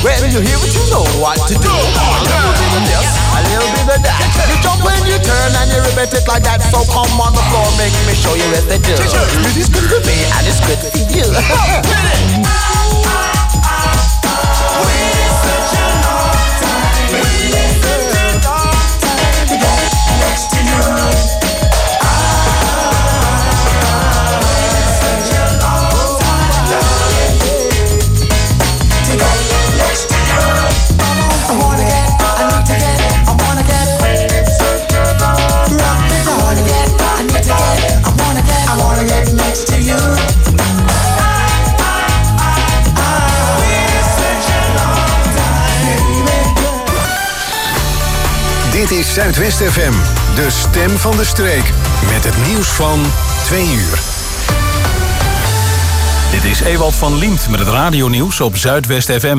When you hear it, you know what to do. A little bit of this, a little bit of that. You jump when you turn and you repeat it like that. So come on the floor, make me show you what to do. It is good for me and it's good for you. Dit is Zuidwest FM, de stem van de streek. Met het nieuws van 2 uur. Dit is Ewald van Liemt met het radionieuws op Zuidwest FM.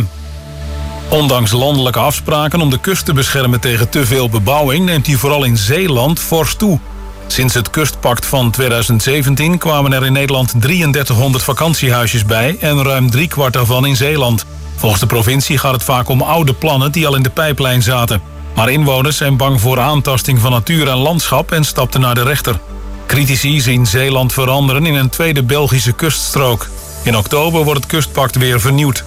Ondanks landelijke afspraken om de kust te beschermen tegen te veel bebouwing... neemt die vooral in Zeeland fors toe. Sinds het kustpact van 2017 kwamen er in Nederland 3300 vakantiehuisjes bij... en ruim 3/4 daarvan in Zeeland. Volgens de provincie gaat het vaak om oude plannen die al in de pijplijn zaten. Maar inwoners zijn bang voor aantasting van natuur en landschap en stapten naar de rechter. Critici zien Zeeland veranderen in een tweede Belgische kuststrook. In oktober wordt het kustpact weer vernieuwd.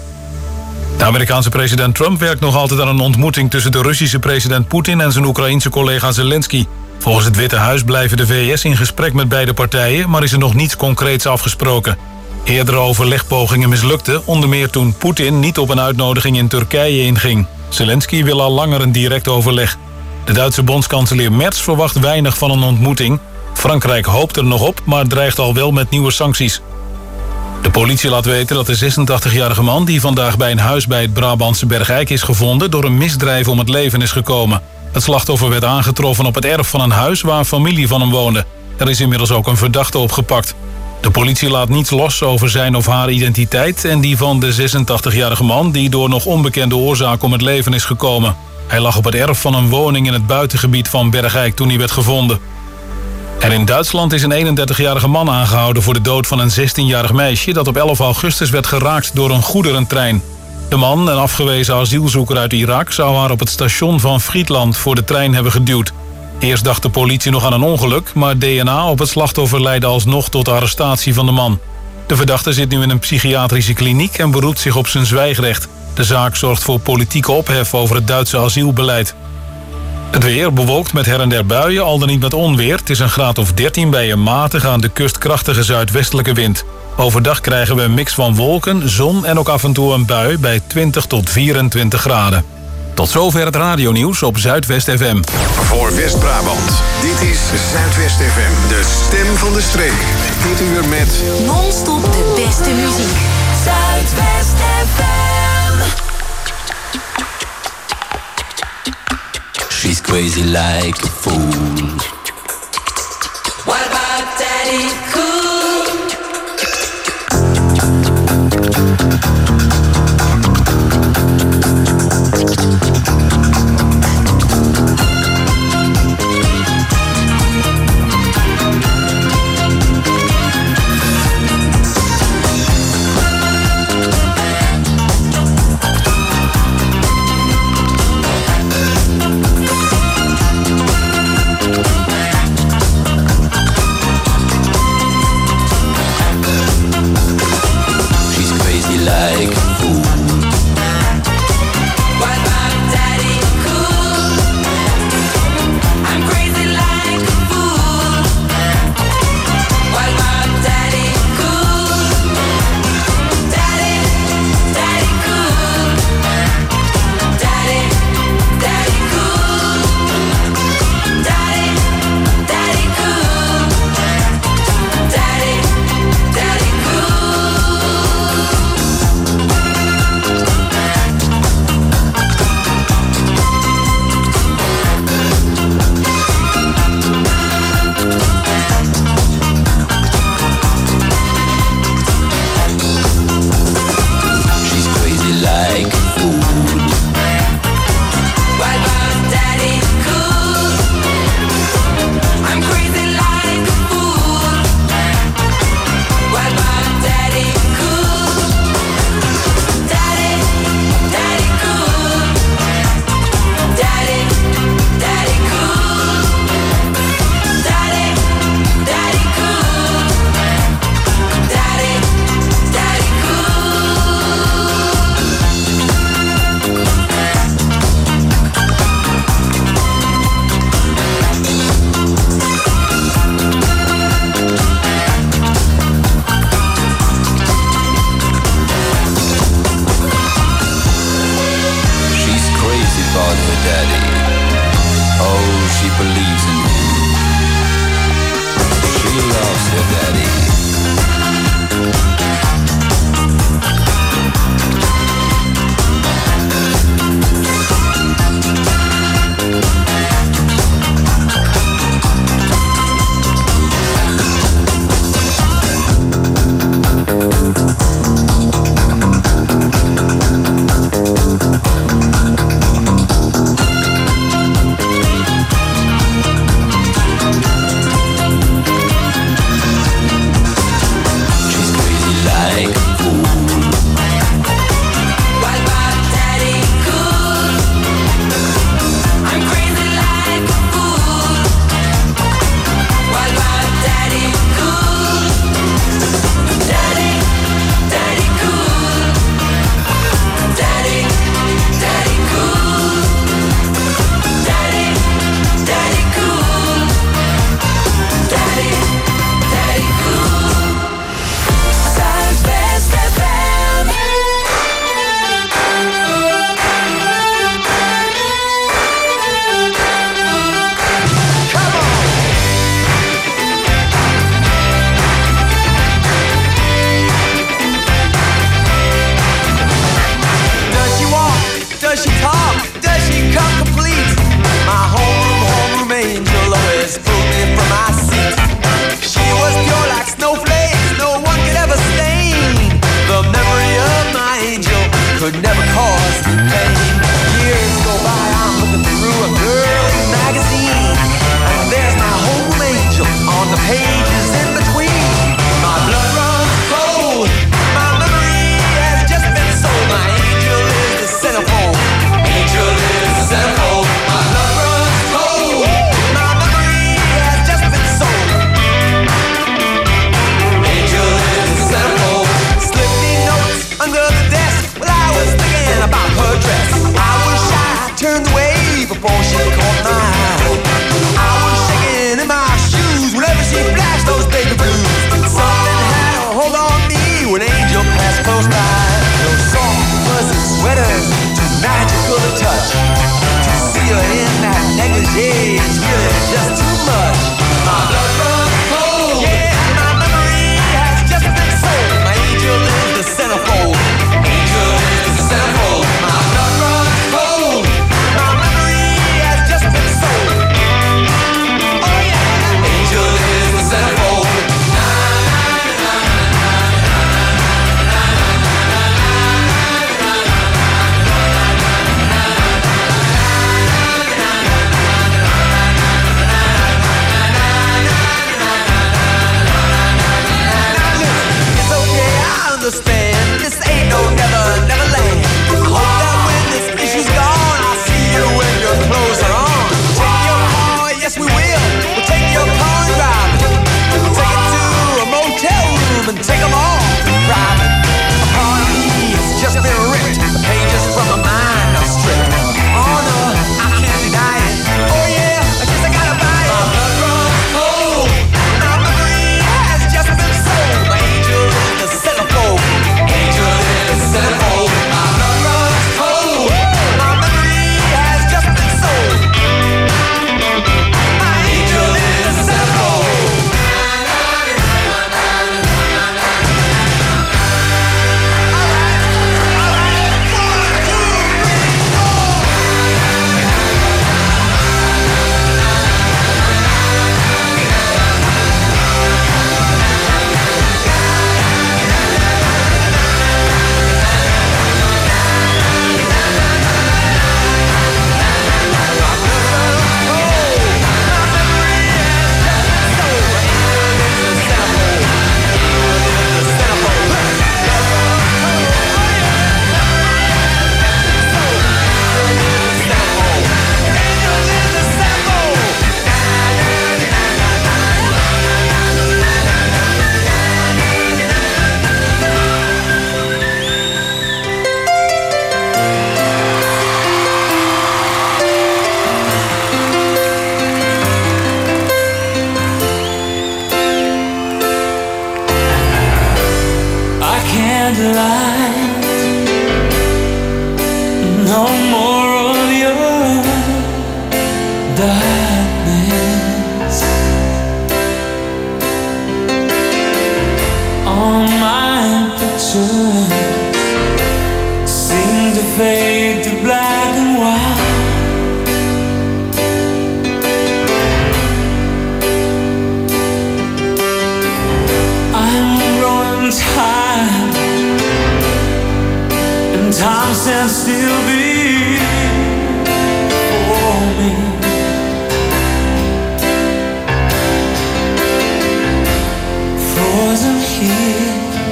De Amerikaanse president Trump werkt nog altijd aan een ontmoeting... tussen de Russische president Poetin en zijn Oekraïense collega Zelensky. Volgens het Witte Huis blijven de VS in gesprek met beide partijen... maar is er nog niets concreets afgesproken. Eerdere overlegpogingen mislukten, onder meer toen Poetin niet op een uitnodiging in Turkije inging. Zelensky wil al langer een direct overleg. De Duitse bondskanselier Merz verwacht weinig van een ontmoeting. Frankrijk hoopt er nog op, maar dreigt al wel met nieuwe sancties. De politie laat weten dat de 86-jarige man... die vandaag bij een huis bij het Brabantse Bergijk is gevonden... door een misdrijf om het leven is gekomen. Het slachtoffer werd aangetroffen op het erf van een huis... waar familie van hem woonde. Er is inmiddels ook een verdachte opgepakt. De politie laat niets los over zijn of haar identiteit... en die van de 86-jarige man... die door nog onbekende oorzaak om het leven is gekomen. Hij lag op het erf van een woning in het buitengebied van Bergijk... toen hij werd gevonden. En in Duitsland is een 31-jarige man aangehouden... voor de dood van een 16-jarig meisje... dat op 11 augustus werd geraakt door een goederentrein. De man, een afgewezen asielzoeker uit Irak... zou haar op het station van Friedland voor de trein hebben geduwd. Eerst dacht de politie nog aan een ongeluk... maar DNA op het slachtoffer leidde alsnog tot de arrestatie van de man. De verdachte zit nu in een psychiatrische kliniek... en beroept zich op zijn zwijgrecht. De zaak zorgt voor politieke ophef over het Duitse asielbeleid. Het weer bewolkt met her en der buien, al dan niet met onweer. Het is een graad of 13 bij een matige aan de kust krachtige zuidwestelijke wind. Overdag krijgen we een mix van wolken, zon en ook af en toe een bui... bij 20 tot 24 graden. Tot zover het radionieuws op Zuidwest FM. Voor West-Brabant, dit is Zuidwest FM, de stem van de streek. Dit uur met... non-stop de beste muziek. Zuidwest FM. She's crazy like a fool. What about Daddy Cool? she believes in him. She loves her daddy. No more of your darkness. time stands still before me. Frozen here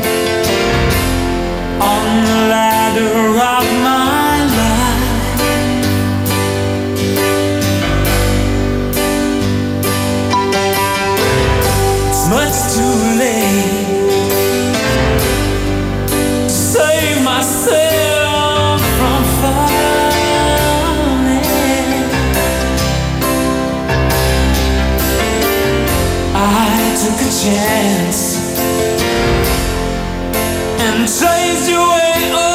on the ladder of my life. It's much too late to save myself from falling. I took a chance and chased you away.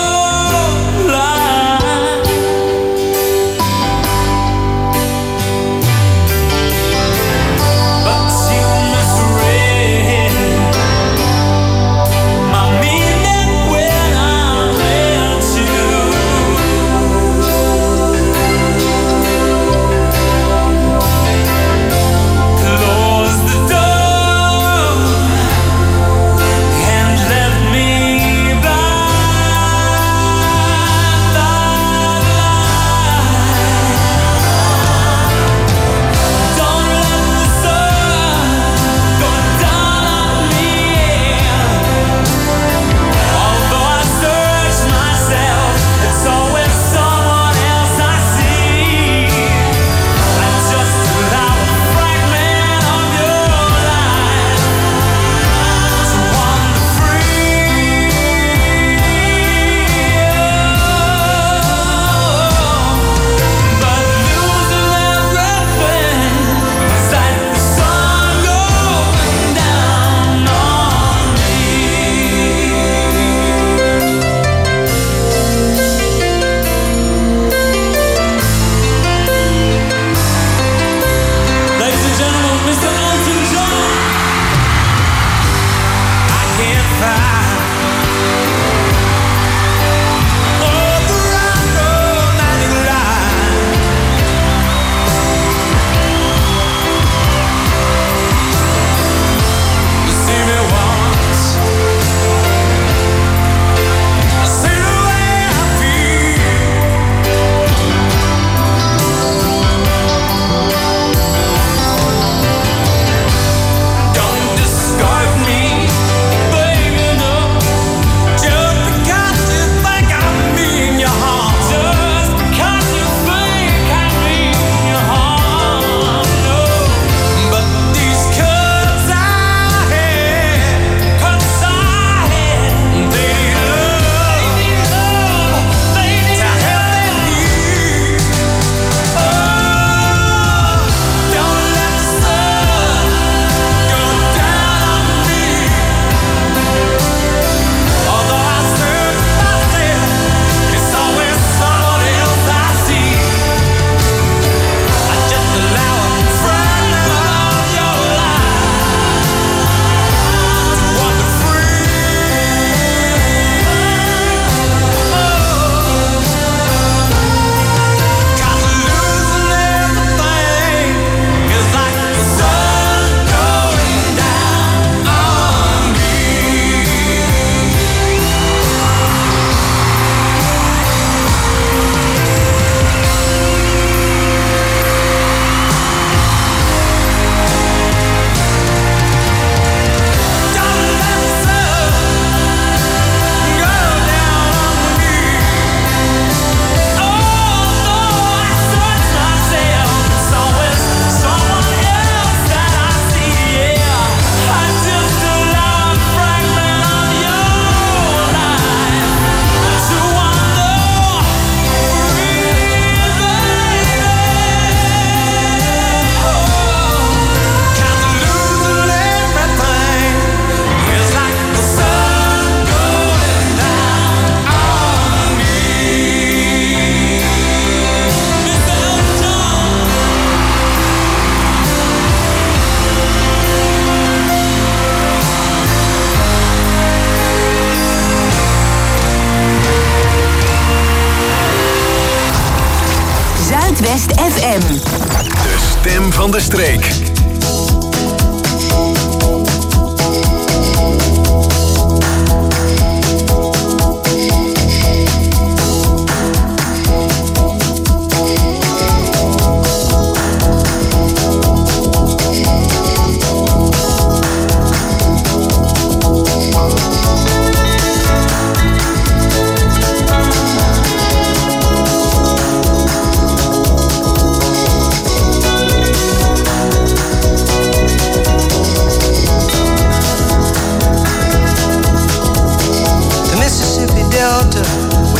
Zuidwest FM. De stem van de streek.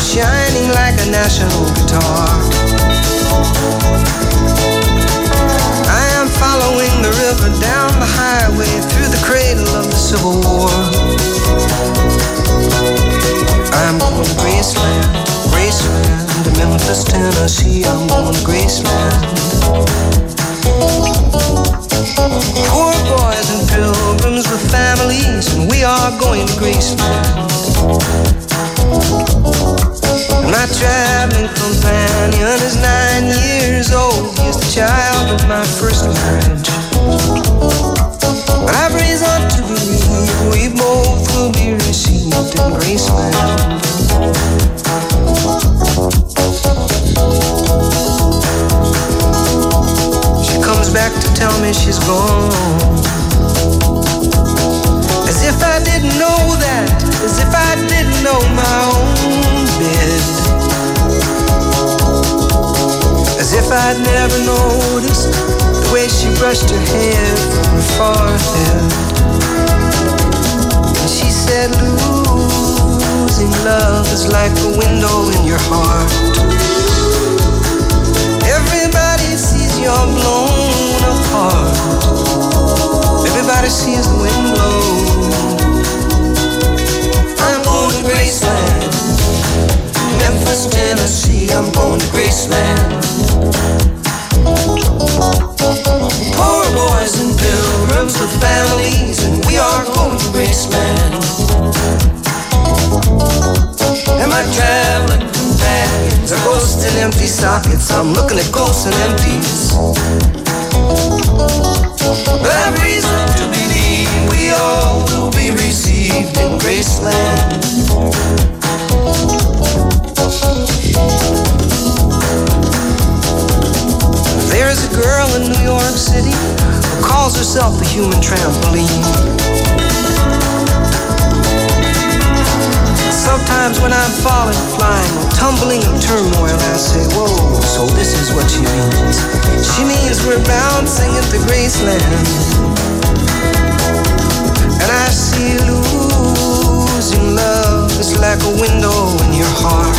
shining like a national guitar. I am following the river down the highway through the cradle of the Civil War. I'm going to Graceland, Graceland, to Memphis, Tennessee. I'm going to Graceland. Poor boys and pilgrims with families, and we are going to Graceland. My traveling companion is 9 years old. He's the child of my first marriage. I've reason to believe we both will be received in Graceland. She comes back to tell me she's gone, as if I didn't know that, as if I didn't know my own bed, as if I'd never noticed the way she brushed her hair from her forehead. And she said, losing love is like a window in your heart. Everybody sees you're blown apart. Everybody sees the wind blow. I'm going to Graceland, Memphis, Tennessee. I'm going to Graceland. Poor boys and pilgrims with families, and we are going to Graceland. And my traveling companions are ghosts and empty sockets. I'm looking at ghosts and empties. But I've reason to believe we all will be received in Graceland. There's a girl in New York City who calls herself the human trampoline. Sometimes when I'm falling, flying, or tumbling in turmoil, I say, whoa, so this is what she means. She means we're bouncing into Graceland. And I see losing love is like a window in your heart.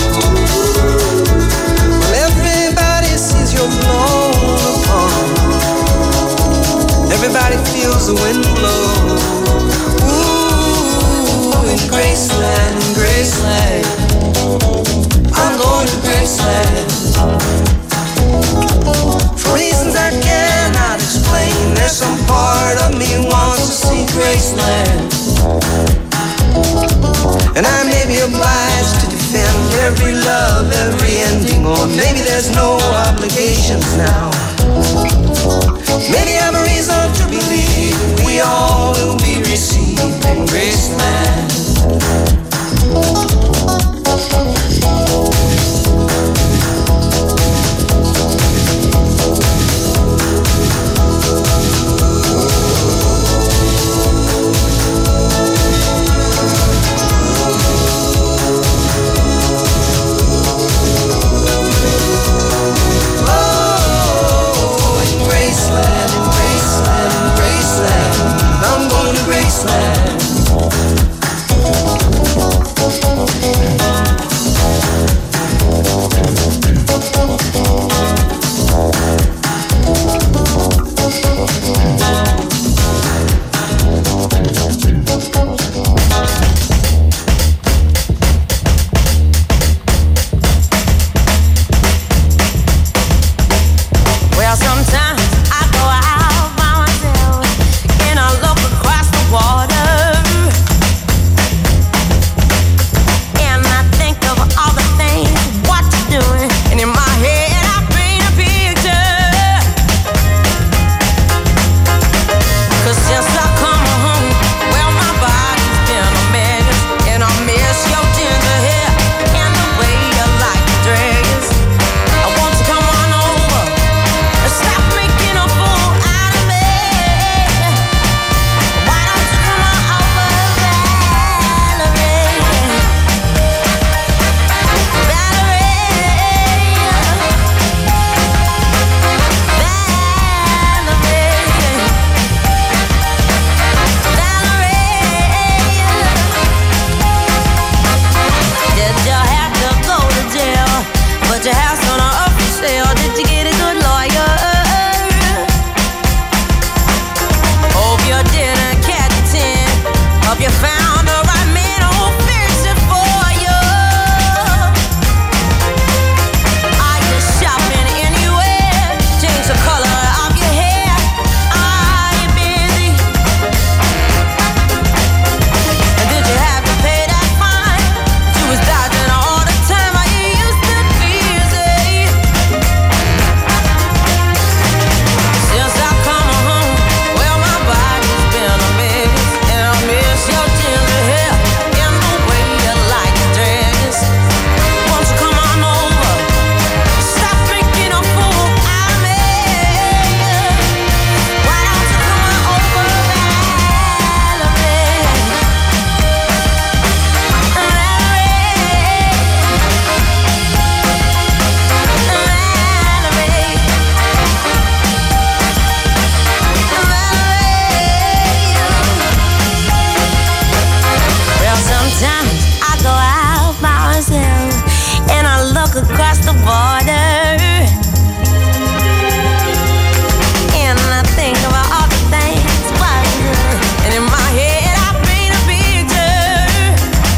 Well, everybody sees you're blown apart. Everybody feels the wind blow. Ooh, in Graceland, in Graceland. I'm going to Graceland. For reasons I cannot explain, there's some part of me wants to see Graceland. And I may be obliged to defend every love, every ending, or maybe there's no obligations now. Maybe I'm a reason to believe we all will be received in Graceland. border. And I think about all the things wiser. And in my head I paint a picture.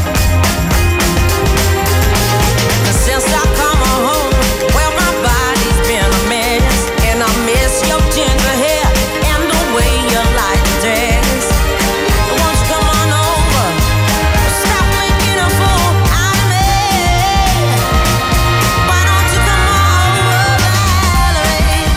Since I come home, well my body's been a mess. And I miss your ginger hair and the way you like to dress. Won't you come on over? Stop making a fool out of me. Why don't you come on over, Valerie?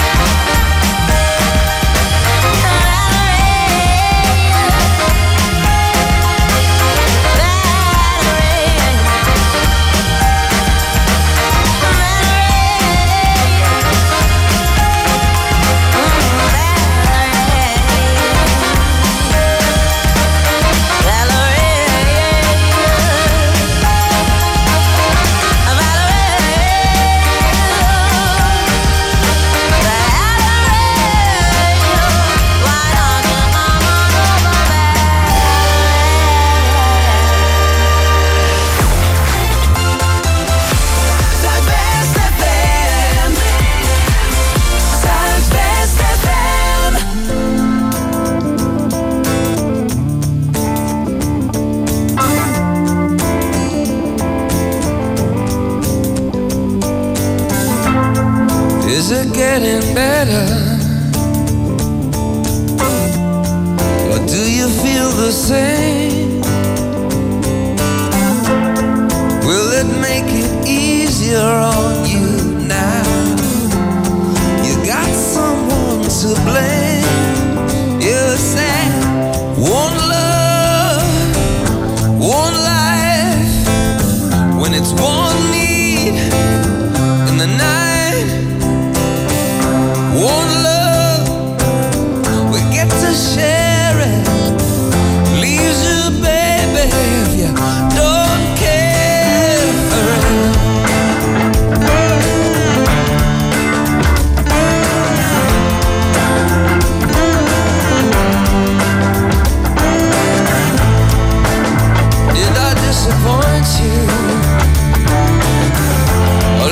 Is it getting better? Or do you feel the same? Will it make it easier on you now? You got someone to blame. You said one love, one life. When it's one need in the night, one love, we get to share it. Leaves you, baby, if you don't care for it. Did I disappoint you?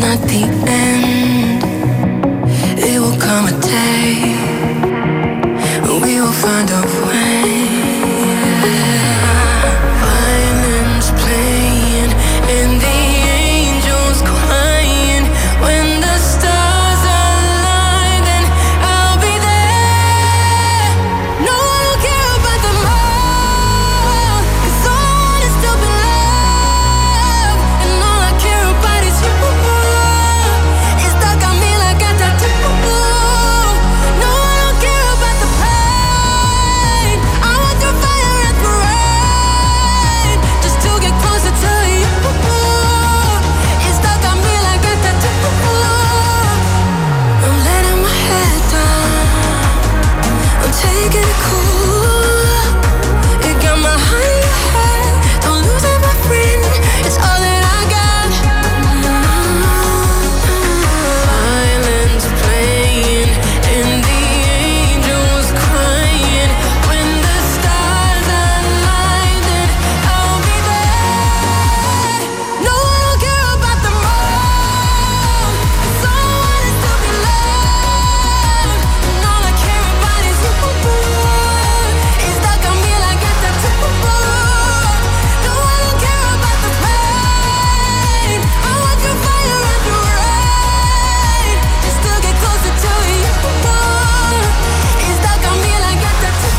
not the end. It will come a day we will find a way. Violins playing and the angels crying. When the stars align, then I'll be there. No, I don't care about the moon, 'cause all I want is to be loved, and all I care about is you. It's stuck on me like a tattoo. No, I don't care about the pain. I want the fire and the rain, just to get closer to you. It's stuck on me like a tattoo. I'm letting my head down, I'm taking it cool. It got my heart in your head, don't lose it, my friend. It's all that I got. Violins playing and the angels crying. When the stars align, then I'll be there. No, I don't care about the moon, 'cause all I want is to be loved, and all I care about is you. It's stuck on me like a tattoo. No, I don't care about the pain. I want your fire and your rain, just to get closer to you. It's stuck on me like a tattoo.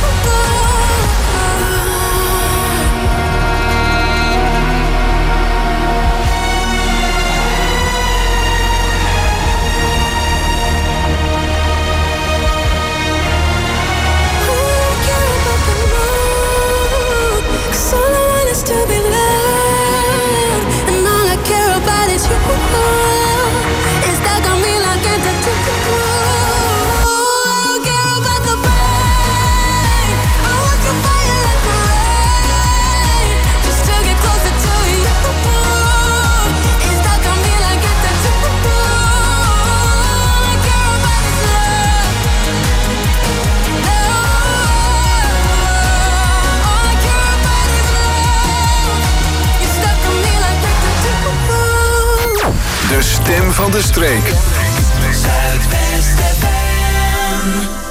All I want is to be loved, and all I care about is you. It's stuck on me like a tattoo. I don't care about the pain. I want your fire and the rain, just to get closer to you. It's stuck on me like a tattoo. All I care about is love. All I care about is love. You're stuck on me like a tattoo. De stem van de streek. Zuidwest FM.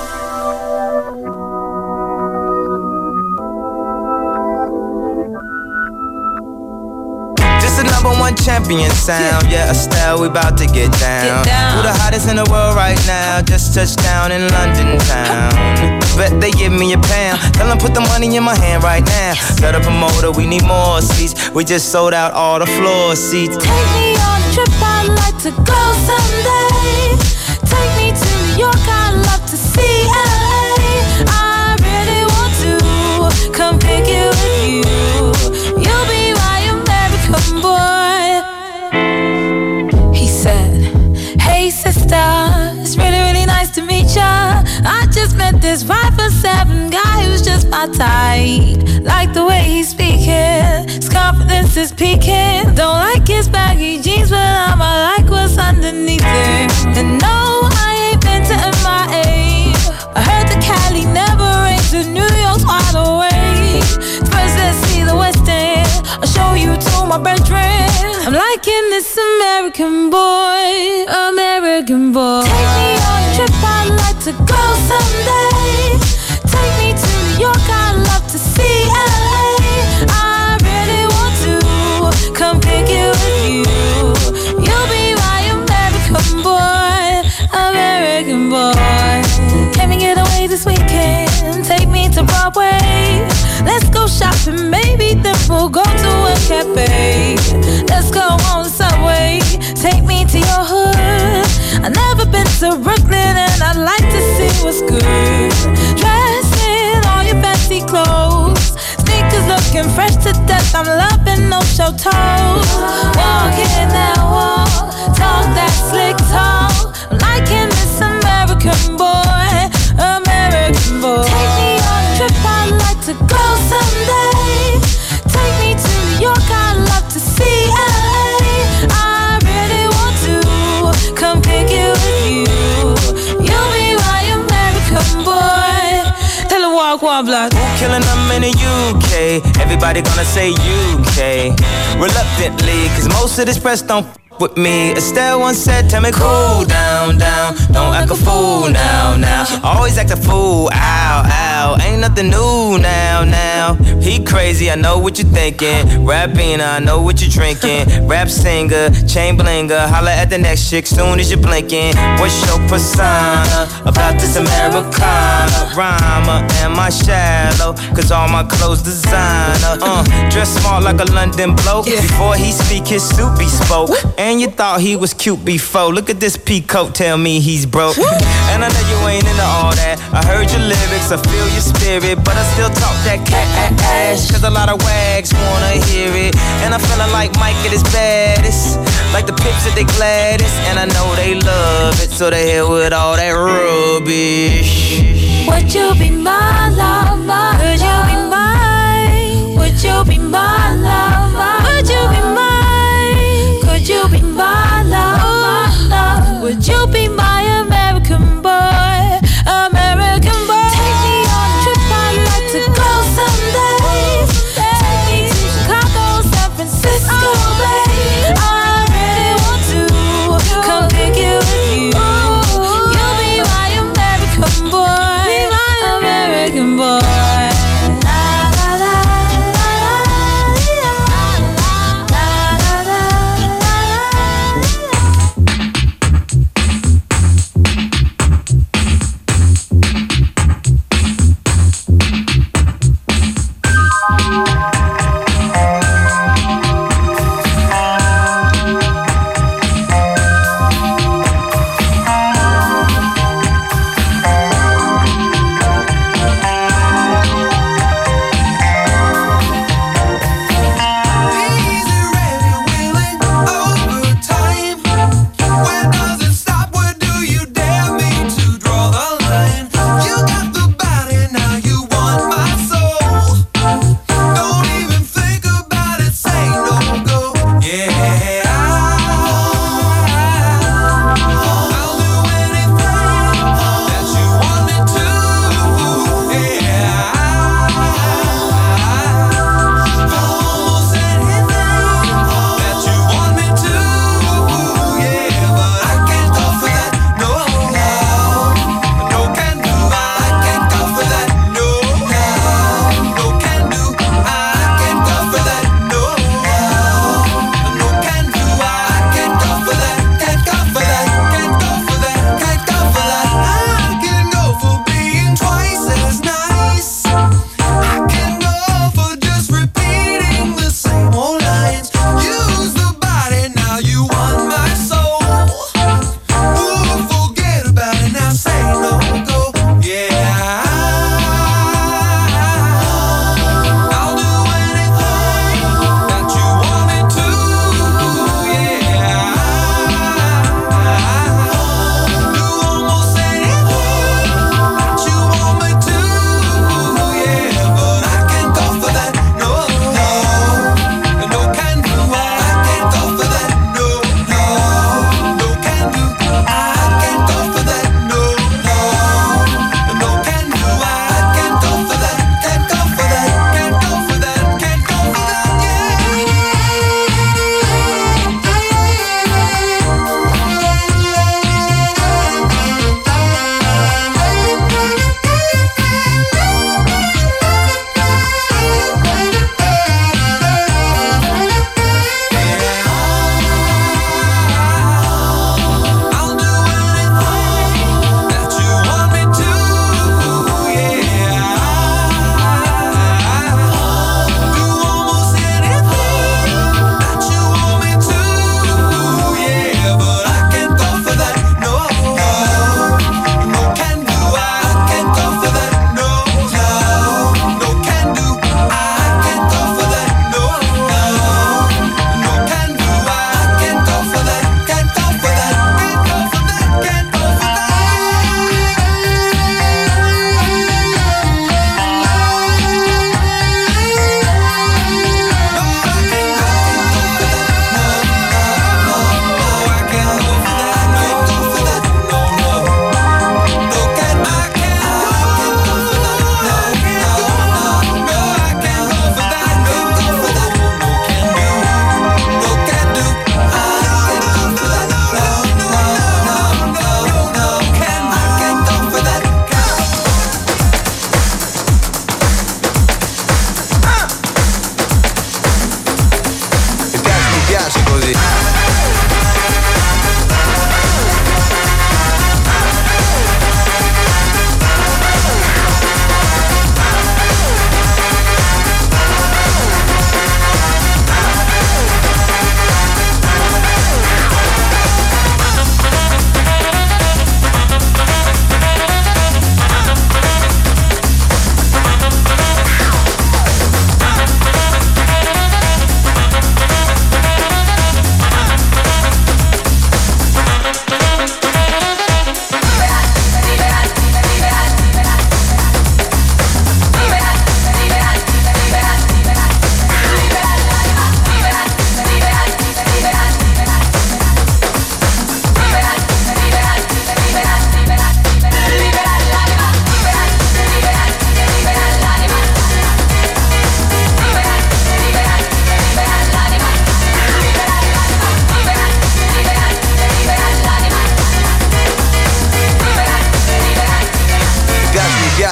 This the #1 champion sound. Yeah, Estelle, we about to get down. Who the hottest in the world right now? Just touched down in London town. Bet they give me a pound. Tell them put the money in my hand right now. Set up a motor, we need more seats. We just sold out all the floor seats. Take me on a trip, I'd like to go someday. Take me to New York, I'd love to see LA. I really want to come pick you with you. You'll be my American boy. He said, hey sister, it's really, really nice to meet ya. I just met this 5'7" guy who's just my type. Like the way he's speaking, his confidence is peaking. Don't like his baggy jeans, but I'ma like what's underneath it. And no, I ain't been to MIA. I heard the Cali never rains, and New York's wide awake. First let's see the West End, I'll show you to my bedroom. I'm liking this American boy, American boy. Take me on a trip, I'd like to go someday. Take me to New York, I'd love to see LA. I really want to come pick you with you. You'll be my American boy, American boy. Can we get away this weekend? Take me to Broadway. Let's go shopping, maybe then we'll go to a cafe. Let's go on the subway, take me to your hood. I've never been to Brooklyn and I'd like to see what's good. Dress in all your fancy clothes, sneakers looking fresh to death. I'm loving no show toes. Walk in that wall, talk that slick talk. I'm liking this American boy, American boy. Take me on a trip, I'd like to go someday. Take me to New York, I'd love to see LA. I really want to come pick you with you. You'll be my American boy. Tell her walk one block. Who killing them in the UK? Everybody gonna say UK. Reluctantly, cause most of this press don't with me. Estelle once said, tell me cool down, down. Don't act a fool now, now. Always act a fool, ow, ow. Ain't nothing new now, now. He crazy, I know what you're thinking. Rapping, I know what you're drinking. Rap singer, chain blinger. Holla at the next chick soon as you're blinking. What's your persona about this Americana? Rhymer, am I shallow? Cause all my clothes designer. Dress smart like a London bloke. Before he speak, his suit be spoke. And you thought he was cute before. Look at this peacoat, tell me he's broke. And I know you ain't into all that. I heard your lyrics, I feel your spirit, but I still talk that cash. Cause a lot of wags wanna hear it. And I'm feeling like Mike at his baddest. Like the pips at they gladdest. And I know they love it, so they hell with all that rubbish. Would you be my lover? Would you be mine? Would you be my lover? Would you be mine? Could you be my lover? Would you be my American boy? American boy. Take me on a trip, I'd like to go someday. Take me to Chicago, San Francisco, babe. I really want to come pick you with you. You'll be my American boy, American boy. La la la la la.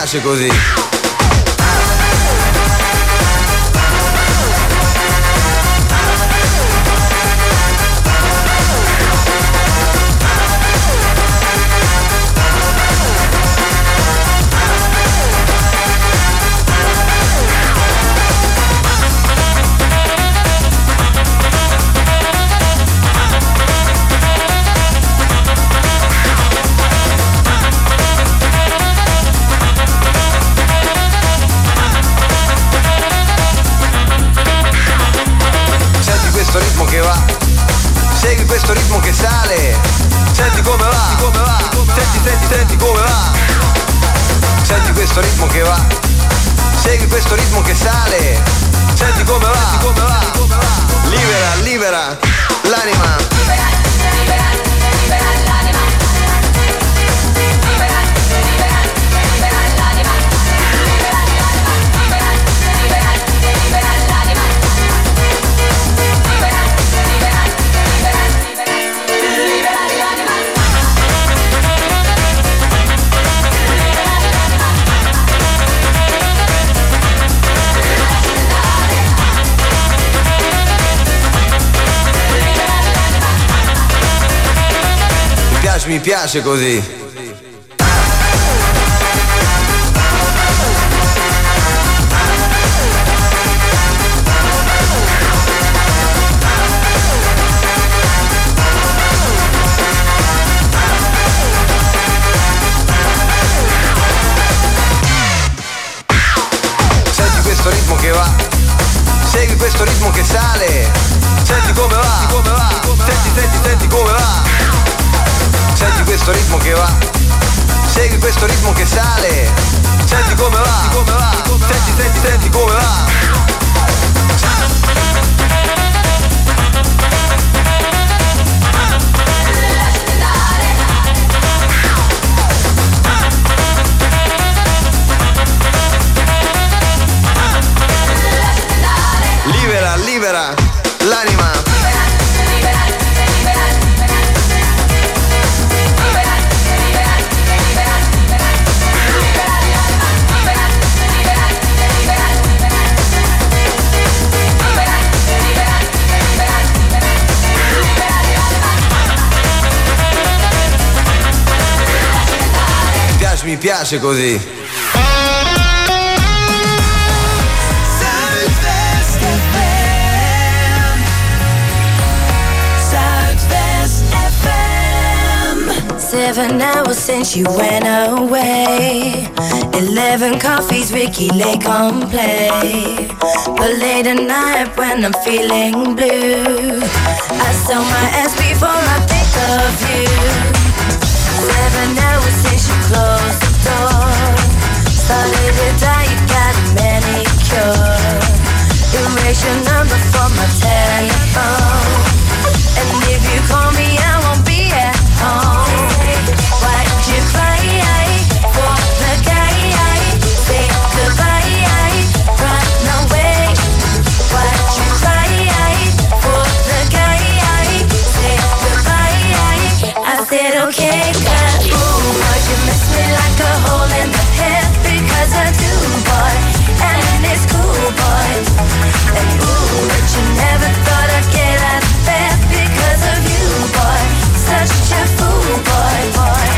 piace così. Segui questo ritmo che sale, senti come va, senti come va. Senti questo ritmo che va, segui questo ritmo che sale, senti come va. Libera l'anima. Mi piace così. Senti questo ritmo che va, segui questo ritmo che sale, senti come va, senti come va. Senti questo ritmo che va, segui questo ritmo che sale, senti come va, senti come va. Libera l'anima. Mi piace così. Zuidwest FM. 7 hours since you went away. 11 coffees, Ricky Lake on play. But late at night when I'm feeling blue, I sell my ass before I think of you. 7 hours since you closed the door. Started to die, you got a manicure. Erase your number from my telephone. And if you call me, I won't be at home. Why did you cry for the guy? Say goodbye, run away. Why did you cry for the guy? Say goodbye. I said okay, cause you miss me like a hole in the head. Because I do, boy, and it's cool, boy. And ooh, but you never thought I'd get out of bed because of you, boy. Such a fool, boy, boy.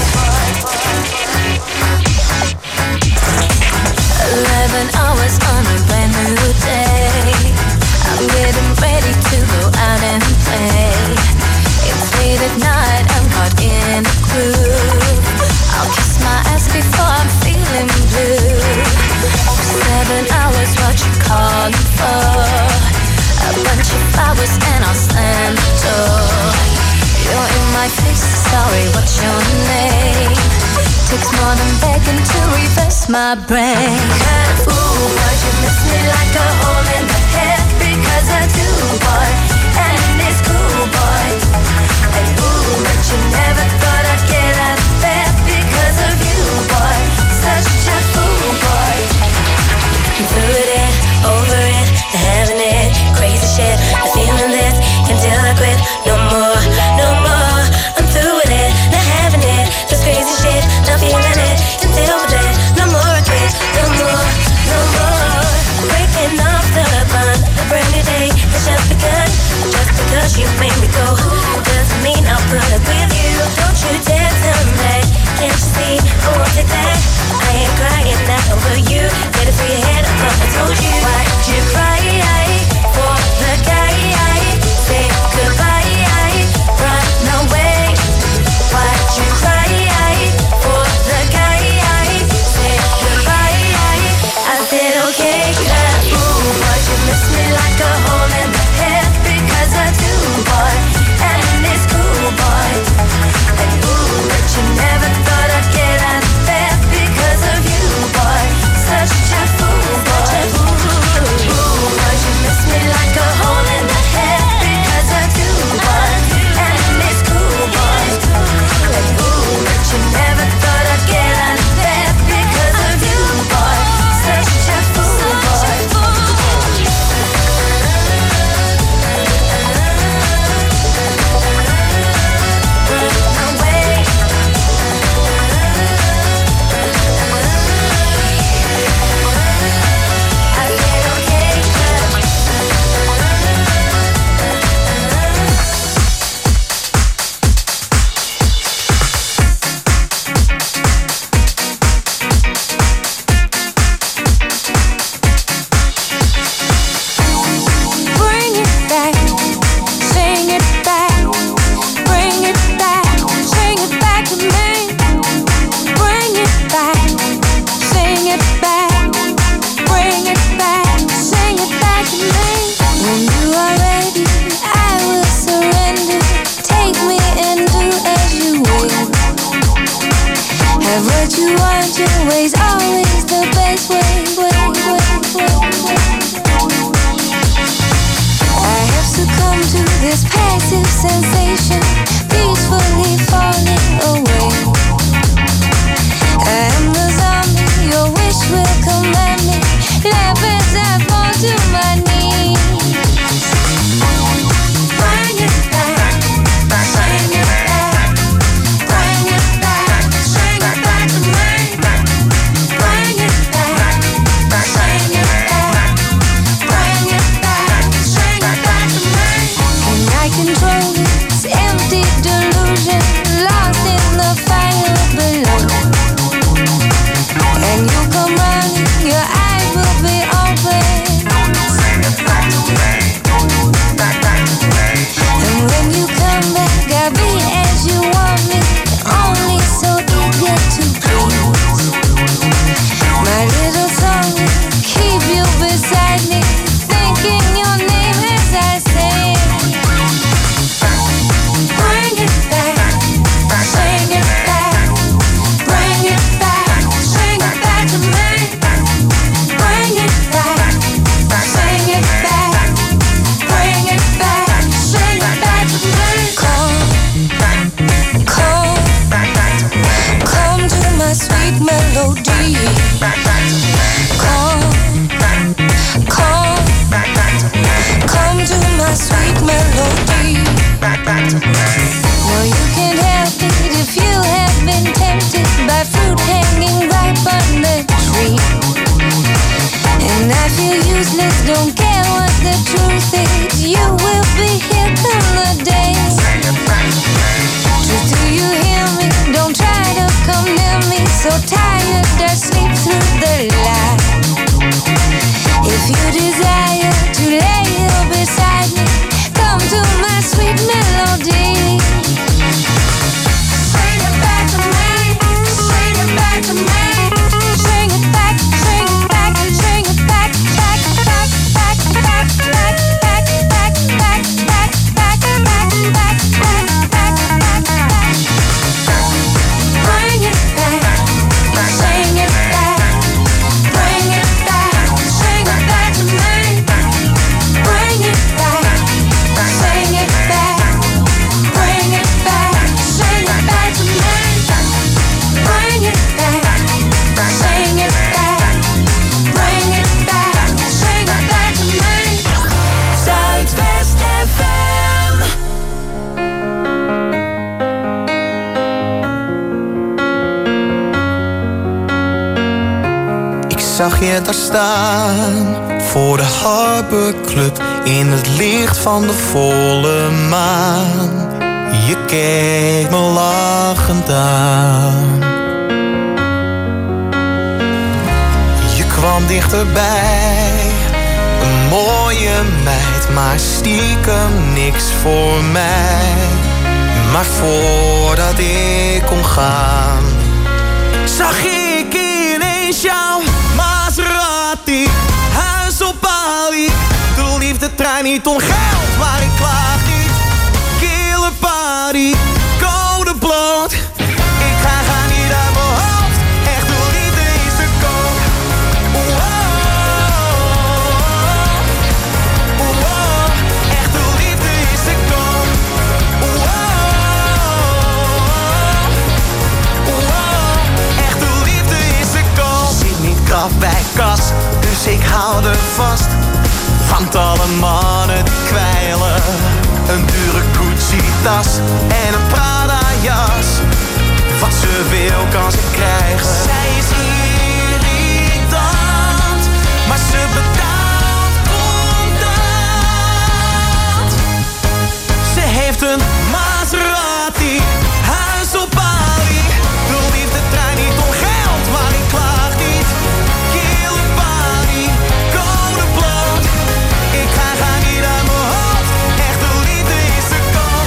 11 hours on a brand new day. I'm getting ready to go out and play. It's late at night, I'm caught in a groove. I'll kiss my ass before I'm feeling blue. 7 hours, what you calling for? A bunch of flowers and I'll slam the door. You're in my face, sorry, what's your name? Takes more than begging to reverse my brain. Ooh, but you miss me like a hole in the head. Because I do, boy, and it's cool, boy. And ooh, but you never thought I'd get out of bed because of you, boy. Such a fool, boy. I'm through with it, over it, not having it, crazy shit. I'm feeling this until I quit. No more, no more. I'm through with it, not having it, just crazy shit. Not feeling it until I quit. No more. Just because you made me go doesn't mean I'll put up with you. Don't you dare tell me that. Can't you see I won't take that? I ain't crying not over you. Get it for your head up, I told you. Why'd you cry for the guy? Say goodbye, run away. Why'd you cry for the guy? Say goodbye. I said okay, 'cause ooh, boy, you miss me like a hole in the head. Because I do, boy, and it's cool, boy. And ooh, but you never thought I'd get out of bed because of you, boy. Such a fool, boy. Ooh, boy, you miss me like a hole in the head. Because I do, boy, and it's cool, boy. And ooh, but you never thought I'd get out of bed because of you, boy. Such a fool, boy. Bring it back, sing it back, bring it back, sing it back to me. Bring it back, sing it back, bring it back, sing it back to me. When you are ready, I will surrender. Take me and do as you will. Have what you want, your way's always the best way. I have succumbed to this passive sensation, peacefully falling away. I am the zombie, your wish will command me. Laugh as I fall to my knees. Bring it back, sing it back, bring it back, sing it back to me. Bring it back, sing it back, bring it back, sing it back to me. Can I control this empty delusion, lost in the fire below? And you come running, your eyes will be open. Sing it back to me, back to me. And when you come back, I'll be as you want me, only so eager to please. My little song will keep you beside me, thinking your name as I sing. Bring it back, sing it back, bring it back, sing it back to me. Bring it back, sing it back, bring it back, sing it back to me. Come to my sweet melody. Come to my sweet melody. No, you can't help it if you have been tempted by fruit hanging ripe on the tree. And I feel useless, don't care what the truth is. You will be here come the day. Truth, do you hear me? Don't try to come near me. So tired, I sleep through the light. If you desire to lay here beside me, come to my sweet melody. Sing it back to me, sing it back to me. Sing it back, sing it back, sing it back, back, back, back, back, back, back, back, back, back, back, back, back, back, back, back. Bring it back, sing it back, bring it back, sing it back to me. Bring it back, sing it back, bring it back, sing it back to me. Bring it back, sing it back, bring it back, sing it back to me. Zuidwest FM. Ik zag je daar staan, voor de Harbor Club in het licht van de volle maan. Je keek me lachend aan. Je kwam dichterbij, een mooie meid, maar stiekem niks voor mij. Maar voordat ik kon gaan, zag ik ineens jouw Maserati, huis op Bali. De liefdetrein niet om geld, maar ik klaag niet. Killer party, code bloot. Ik ga niet uit mijn hoofd, echt de liefde is de koop. Echt de liefde is de koop. Echt de liefde is de koop. Zit niet kaf bij kas, dus ik hou er vast. Want alle mannen die kwijlen, een dure Gucci-tas en een Prada-jas. Wat ze wil kan ze krijgen. Zij is irritant, maar ze betaalt contant. Ze heeft een Maserati, huis op Bali. De liefdetrein niet om geld, maar ik klaag niet. Killer party, code bloot. Ik ga niet uit mijn hoofd, echt de liefde is de koop.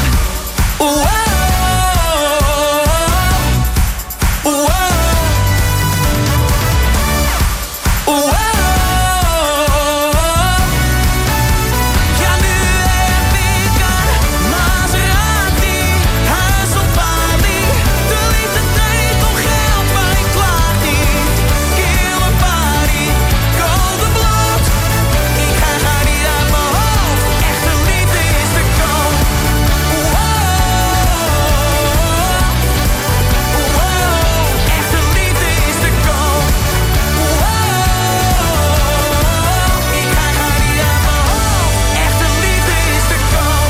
Ja, nu heb ik een Maserati, huis op Bali. De liefde treedt om geld, maar ik klaag niet. Killer party, code bloot. Ik ga niet uit mijn hoofd, echt de liefde is de koop. Echt de liefde is de koop. Ik ga niet uit mijn hoofd, echt de liefde is de koop.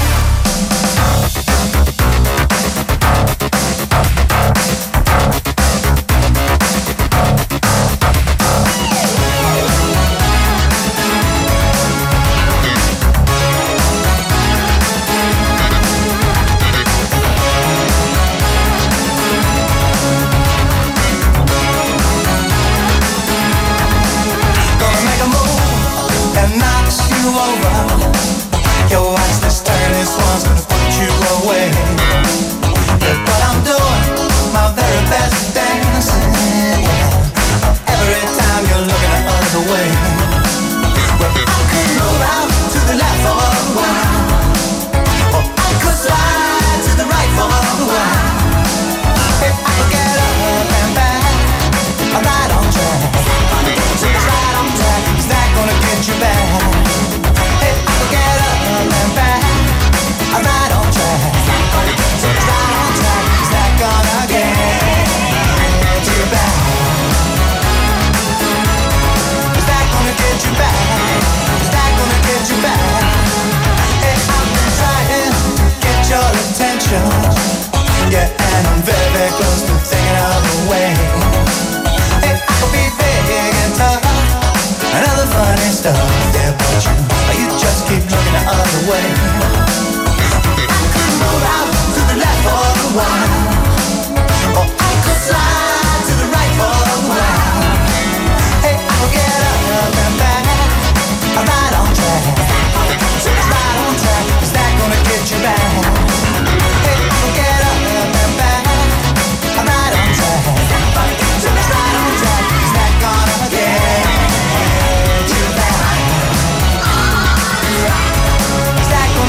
Gonna make a move that knocks you over. Your watch this turn, this one's gonna put you away. But I'm doing my very best dancing, yeah. Every time you're looking the other way. Well, I could move out to the left for a while, or I could slide to the right for a while. If I could get up and back, I'm right on track. So it's right on track, is that gonna get you back? If I could get up and back, I'm right on track. So it's right on track, is that gonna get you back? Is that gonna get you back? Is that gonna get you back? Hey, I've been trying to get your attention, yeah, and I'm very, very close to thinking of a way. Hey, I could be big and tough and other funny stuff, yeah, but you just keep looking the other way. I could move out to the left for a while, or I could slide to the right for a while. Hey, I could get up and back, I'm right on track. So it's right on track, is that gonna get you back? Hey, I could get up and back, I'm right on track. So it's right on track, is that gonna get you back? Is that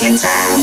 Get down.